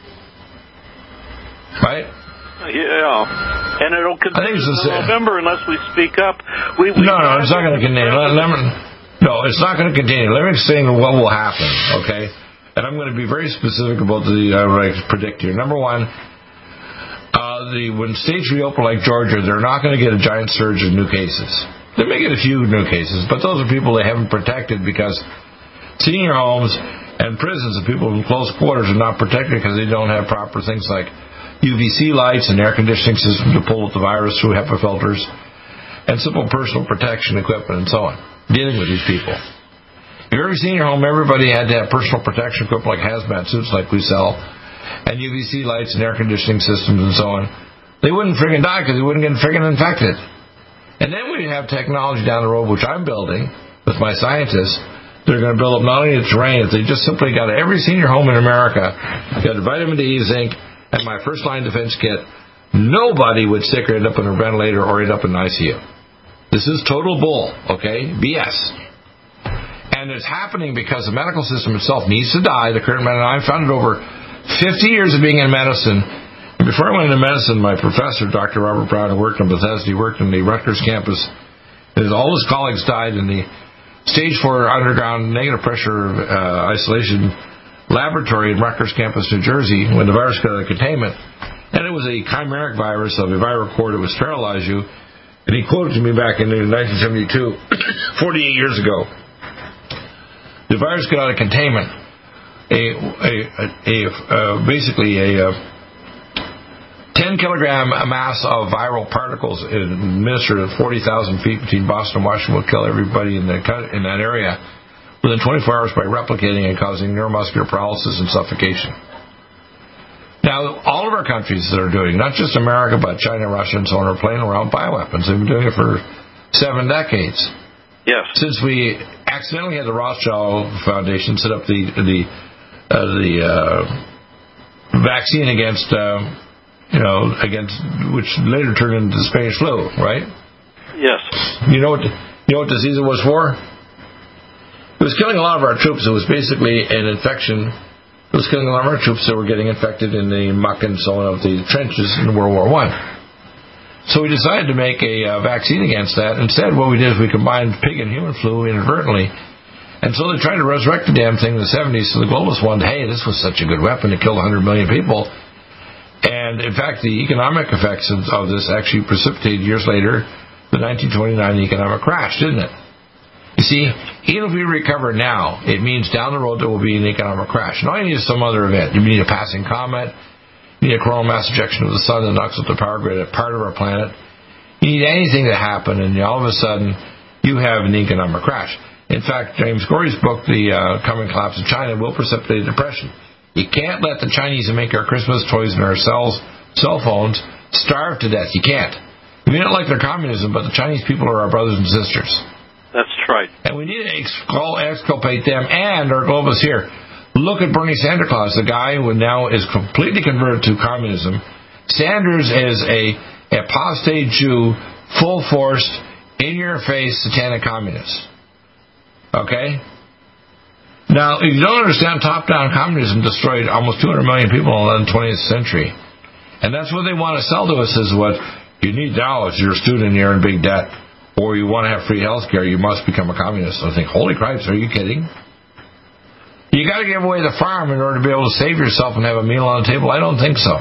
Right? Yeah. And it'll continue until November unless we speak up. We, we no, no, it's not going to continue. Let, let me, no, it's not going to continue. Let me explain what will happen, okay? And I'm going to be very specific about the, uh, what I predict here. Number one, Uh, the when states reopen like Georgia, they're not going to get a giant surge of new cases. They may get a few new cases, but those are people they haven't protected because senior homes and prisons and people in close quarters are not protected because they don't have proper things like U V C lights and air conditioning systems to pull out the virus through HEPA filters and simple personal protection equipment and so on, dealing with these people. In every senior home, everybody had to have personal protection equipment like hazmat suits like we sell, and U V C lights and air conditioning systems and so on. They wouldn't friggin' die because they wouldn't get friggin' infected. And then we have technology down the road, which I'm building with my scientists. They're going to build up not only the terrain, if they just simply got every senior home in America, got a vitamin D, zinc, and my first line defense kit, nobody would sick or end up in a ventilator or end up in an I C U. This is total bull, okay? B S. And it's happening because the medical system itself needs to die. The current medicine, I found it over fifty years of being in medicine. Before I went into medicine, my professor, Doctor Robert Brown, who worked in Bethesda, he worked in the Rutgers campus. His, all his colleagues died in the stage four underground negative pressure uh, isolation laboratory in Rutgers campus, New Jersey, when the virus got out of containment. And it was a chimeric virus of a viral cord that would sterilize you. And he quoted to me back in nineteen seventy-two, forty-eight years ago, the virus got out of containment. A, a, a, a uh, basically a uh, ten kilogram mass of viral particles administered at forty thousand feet between Boston and Washington will kill everybody in the in that area within twenty-four hours by replicating and causing neuromuscular paralysis and suffocation. Now, all of our countries that are doing, not just America, but China, Russia, and so on, are playing around bioweapons. They've been doing it for seven decades. Yes. Since we accidentally had the Rothschild Foundation set up the the uh, the uh, vaccine against uh, you know against which later turned into the Spanish flu, right? Yes. You know what you know what disease it was for? It was killing a lot of our troops. It was basically an infection. It was killing a lot of our troops that were getting infected in the muck and so on of the trenches in World War One. So we decided to make a uh, vaccine against that. Instead, what we did is we combined pig and human flu inadvertently. And so they tried to resurrect the damn thing in the seventies. So the globalists wanted, hey, this was such a good weapon. It killed one hundred million people. And, in fact, the economic effects of, of this actually precipitated years later the nineteen twenty-nine economic crash, didn't it? You see, even if we recover now, it means down the road there will be an economic crash. And all you need is some other event. You need a passing comet. You need a coronal mass ejection of the sun that knocks out the power grid at part of our planet. You need anything to happen, and all of a sudden, you have an economic crash. In fact, James Gorey's book, The uh, Coming Collapse of China, will precipitate a depression. You can't let the Chinese make our Christmas toys and our cells, cell phones starve to death. You can't. We don't like their communism, but the Chinese people are our brothers and sisters. That's right. And we need to exculpate them and our globalists here. Look at Bernie Sanders, the guy who now is completely converted to communism. Sanders is a apostate Jew, full-forced, in-your-face satanic communist. Okay? Now, if you don't understand, top-down communism destroyed almost two hundred million people in the twentieth century. And that's what they want to sell to us is what you need now if you're a student and you're in big debt, or you want to have free health care, you must become a communist. I think, holy cripes, are you kidding? You got to give away the farm in order to be able to save yourself and have a meal on the table? I don't think so.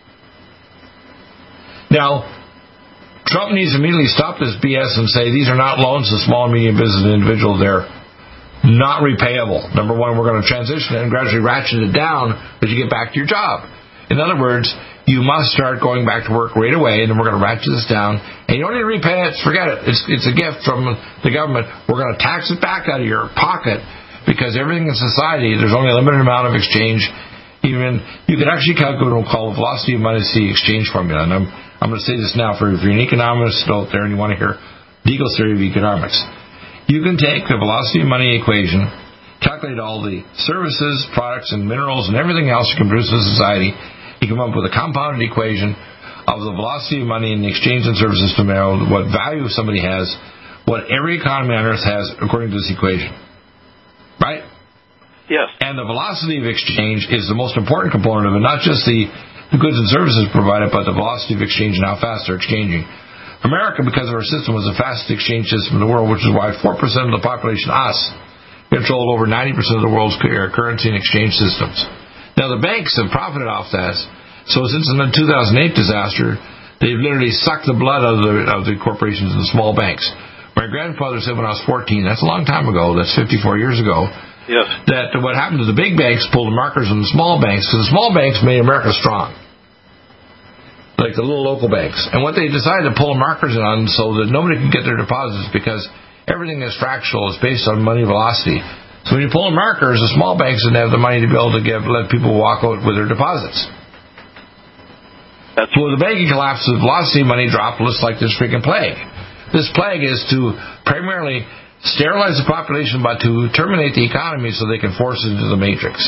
Now, Trump needs to immediately stop this B S and say these are not loans to small and medium business individuals. They're not repayable. Number one, we're going to transition it and gradually ratchet it down as you get back to your job. In other words, you must start going back to work right away, and then we're going to ratchet this down. And you don't need to repay it. Forget it. It's, it's a gift from the government. We're going to tax it back out of your pocket because everything in society, there's only a limited amount of exchange. Even you can actually calculate what we call the velocity of money, the exchange formula. And I'm I'm going to say this now for if you're an economist out there and you want to hear Deagle's theory of economics. You can take the velocity of money equation, calculate all the services, products, and minerals and everything else you can produce in society. You come up with a compounded equation of the velocity of money in the exchange and services to know what value somebody has, what every economy on earth has according to this equation. Right? Yes. And the velocity of exchange is the most important component of it, not just the, the goods and services provided, but the velocity of exchange and how fast they're exchanging. America, because of our system, was the fastest exchange system in the world, which is why four percent of the population, us, controlled over ninety percent of the world's currency and exchange systems. Now, the banks have profited off that. So since the two thousand eight disaster, they've literally sucked the blood out of the, of the corporations and the small banks. My grandfather said when I was fourteen, that's a long time ago, that's fifty-four years ago, yes, that what happened to the big banks pulled the markers on the small banks, because the small banks made America strong, like the little local banks. And what they decided to pull the markers on so that nobody could get their deposits because everything is fractional, it's based on money velocity. So when you pull the markers, the small banks didn't have the money to be able to give, let people walk out with their deposits. That's well, the banking collapse, the velocity of money dropped just like this freaking plague. This plague is to primarily sterilize the population, but to terminate the economy so they can force it into the matrix.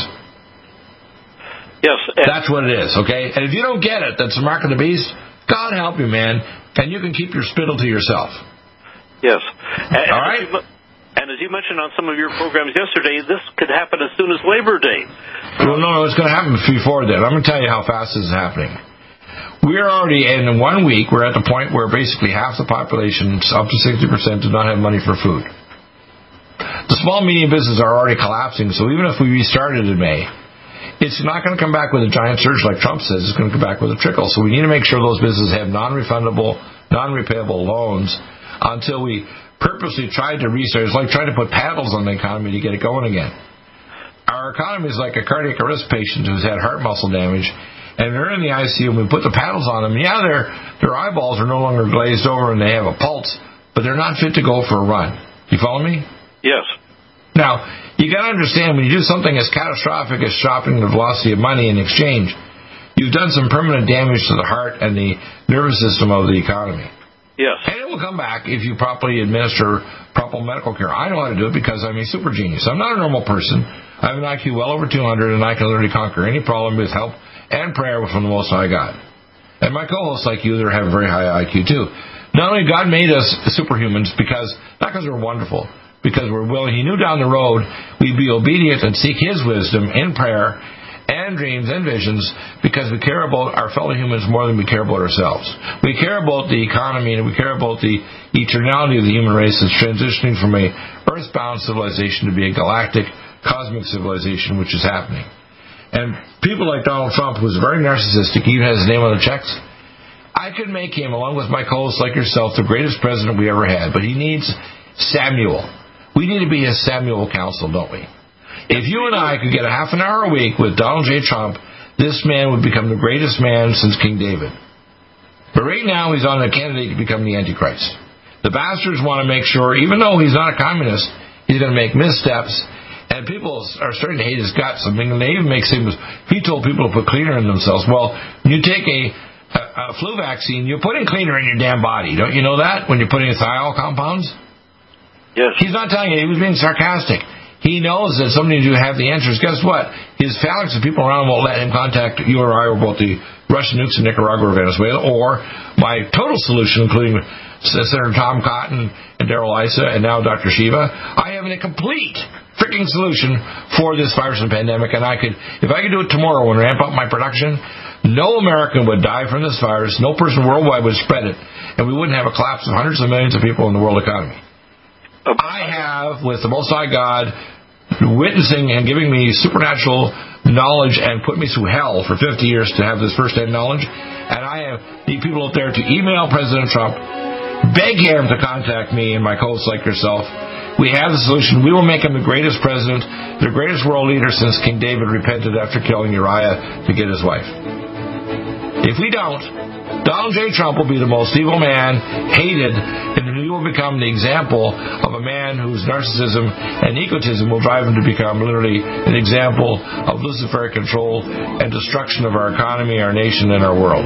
Yes. That's what it is, okay? And if you don't get it, that's the mark of the beast, God help you, man, and you can keep your spittle to yourself. Yes. And, All right? And as, you, and as you mentioned on some of your programs yesterday, this could happen as soon as Labor Day. Well, no, no, it's going to happen before that. I'm going to tell you how fast this is happening. We're already, in one week, we're at the point where basically half the population, up to sixty percent, do not have money for food. The small and medium businesses are already collapsing, so even if we restarted in May, it's not going to come back with a giant surge like Trump says. It's going to come back with a trickle. So we need to make sure those businesses have non-refundable, non-repayable loans until we purposely try to restart. It's like trying to put paddles on the economy to get it going again. Our economy is like a cardiac arrest patient who's had heart muscle damage, and they're in the I C U, and we put the paddles on them. Yeah, their their eyeballs are no longer glazed over, and they have a pulse, but they're not fit to go for a run. You follow me? Yes. Now, you got to understand, when you do something as catastrophic as stopping the velocity of money in exchange, you've done some permanent damage to the heart and the nervous system of the economy. Yes. And it will come back if you properly administer proper medical care. I know how to do it because I'm a super genius. I'm not a normal person. I have an I Q well over two hundred, and I can literally conquer any problem with help and prayer from the Most High God. And my co-hosts like you that have a very high I Q too. Not only God made us superhumans because, not because we're wonderful, because we're willing. He knew down the road we'd be obedient and seek His wisdom in prayer and dreams and visions because we care about our fellow humans more than we care about ourselves. We care about the economy and we care about the eternality of the human race that's transitioning from a earthbound civilization to be a galactic, cosmic civilization, which is happening. And people like Donald Trump, who's very narcissistic, he even has his name on the checks, I could make him, along with my co-hosts like yourself, the greatest president we ever had. But he needs Samuel. We need to be his Samuel counsel, don't we? If you and I could get a half an hour a week with Donald J. Trump, this man would become the greatest man since King David. But right now, he's on a candidate to become the Antichrist. The bastards want to make sure, even though he's not a communist, he's going to make missteps. And people are starting to hate his guts. I mean, they even make statements. He told people to put cleaner in themselves. Well, when you take a, a, a flu vaccine, you're putting cleaner in your damn body. Don't you know that? When you're putting thiol compounds? Yes. He's not telling you. He was being sarcastic. He knows that somebody who have the answers. Guess what? His phalanx of people around won't let him contact you or I about the Russian nukes in Nicaragua or Venezuela, or my total solution, including Senator Tom Cotton and Darrell Issa and now Doctor Shiva. I have a complete freaking solution for this virus and pandemic, and I could, if I could do it tomorrow and ramp up my production, no American would die from this virus, no person worldwide would spread it, and we wouldn't have a collapse of hundreds of millions of people in the world economy. I have, with the Most High God, witnessing and giving me supernatural knowledge and put me through hell for fifty years to have this first-hand knowledge, and I have need people out there to email President Trump, beg him to contact me and my co-hosts like yourself. We have the solution. We will make him the greatest president, the greatest world leader since King David repented after killing Uriah to get his wife. If we don't, Donald J. Trump will be the most evil man, hated, and he will become the example of a man whose narcissism and egotism will drive him to become literally an example of Luciferic control and destruction of our economy, our nation, and our world.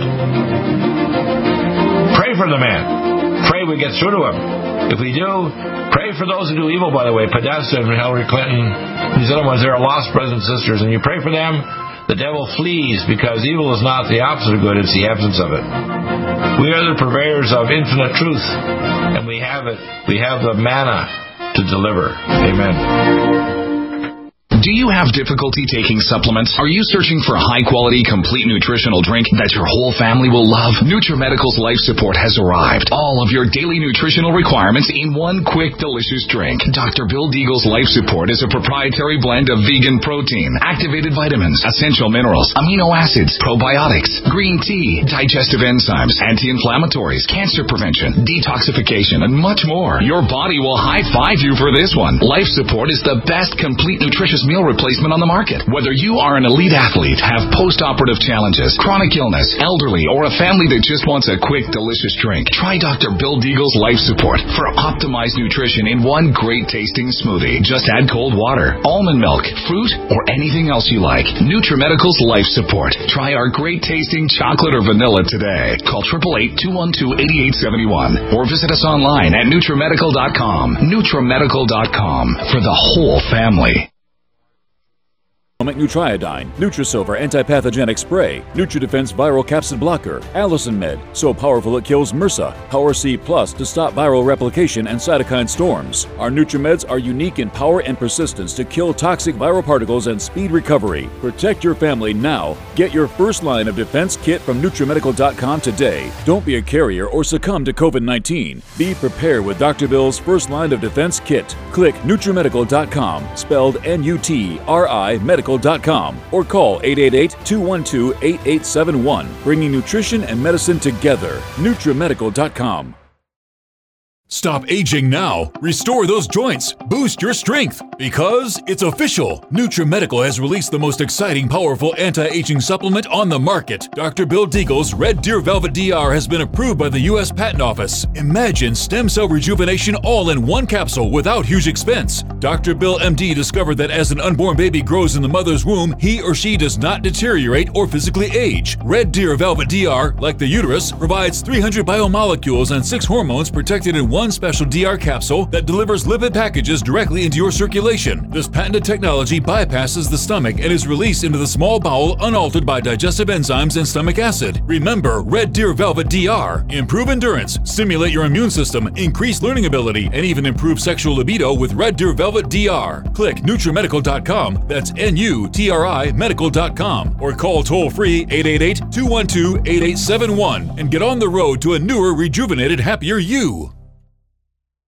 Pray for the man. Pray we get through to him. If we do, pray for those who do evil, by the way. Podesta and Hillary Clinton, these other ones, they're lost brothers and sisters, and you pray for them, the devil flees, because evil is not the opposite of good, it's the absence of it. We are the purveyors of infinite truth, and we have it. We have the manna to deliver. Amen. Do you have difficulty taking supplements? Are you searching for a high-quality, complete nutritional drink that your whole family will love? NutriMedical's Life Support has arrived. All of your daily nutritional requirements in one quick, delicious drink. Doctor Bill Deagle's Life Support is a proprietary blend of vegan protein, activated vitamins, essential minerals, amino acids, probiotics, green tea, digestive enzymes, anti-inflammatories, cancer prevention, detoxification, and much more. Your body will high-five you for this one. Life Support is the best complete nutritious meal replacement on the market. Whether you are an elite athlete, have post-operative challenges, chronic illness, elderly, or a family that just wants a quick, delicious drink, try Doctor Bill Deagle's Life Support for optimized nutrition in one great-tasting smoothie. Just add cold water, almond milk, fruit, or anything else you like. NutriMedical's Life Support. Try our great-tasting chocolate or vanilla today. Call eight eight eight, two one two, eight eight seven one or visit us online at NutriMedical dot com. NutriMedical dot com for the whole family. Nutriodine, Nutrisilver Antipathogenic Spray, NutriDefense Viral Capsid Blocker, Allison Med, so powerful it kills MRSA, Power C Plus to stop viral replication and cytokine storms. Our NutriMeds are unique in power and persistence to kill toxic viral particles and speed recovery. Protect your family now. Get your first line of defense kit from NutriMedical dot com today. Don't be a carrier or succumb to COVID nineteen. Be prepared with Doctor Bill's first line of defense kit. Click NutriMedical dot com, spelled N U T R I medical dot com, or call eight eight eight, two one two, eight eight seven one, bringing nutrition and medicine together. NutriMedical dot com. Stop aging now. Restore those joints. Boost your strength. Because it's official. NutriMedical has released the most exciting, powerful anti-aging supplement on the market. Doctor Bill Deagle's Red Deer Velvet D R has been approved by the U S Patent Office. Imagine stem cell rejuvenation all in one capsule without huge expense. Doctor Bill M D discovered that as an unborn baby grows in the mother's womb, he or she does not deteriorate or physically age. Red Deer Velvet D R, like the uterus, provides three hundred biomolecules and six hormones protected in one one special D R capsule that delivers lipid packages directly into your circulation. This patented technology bypasses the stomach and is released into the small bowel unaltered by digestive enzymes and stomach acid. Remember Red Deer Velvet D R. Improve endurance, stimulate your immune system, increase learning ability, and even improve sexual libido with Red Deer Velvet D R. Click NutriMedical dot com, that's N U T R I medical dot com, or call toll-free eight eight eight, two one two, eight eight seven one and get on the road to a newer, rejuvenated, happier you.